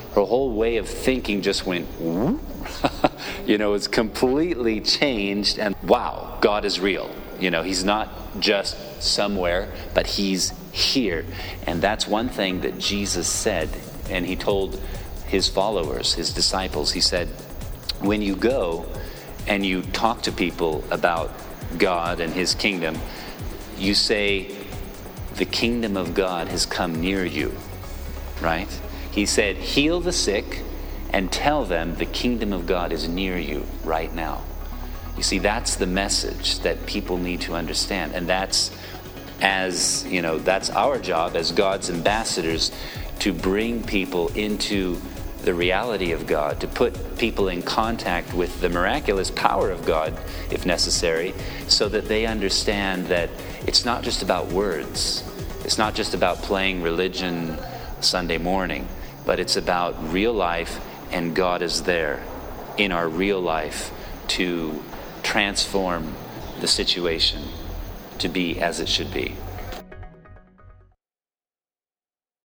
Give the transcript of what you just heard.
Her whole way of thinking just went, whoop. It's completely changed. And wow, God is real. He's not just somewhere, but he's here. And that's one thing that Jesus said. And he told his followers, his disciples, he said, when you go and you talk to people about God and his kingdom, you say, the kingdom of God has come near you, right? He said, heal the sick and tell them the kingdom of God is near you right now. You see, that's the message that people need to understand. And that's our job as God's ambassadors, to bring people into the reality of God, to put people in contact with the miraculous power of God, if necessary, so that they understand that it's not just about words. It's not just about playing religion Sunday morning, but it's about real life, and God is there in our real life to transform the situation to be as it should be.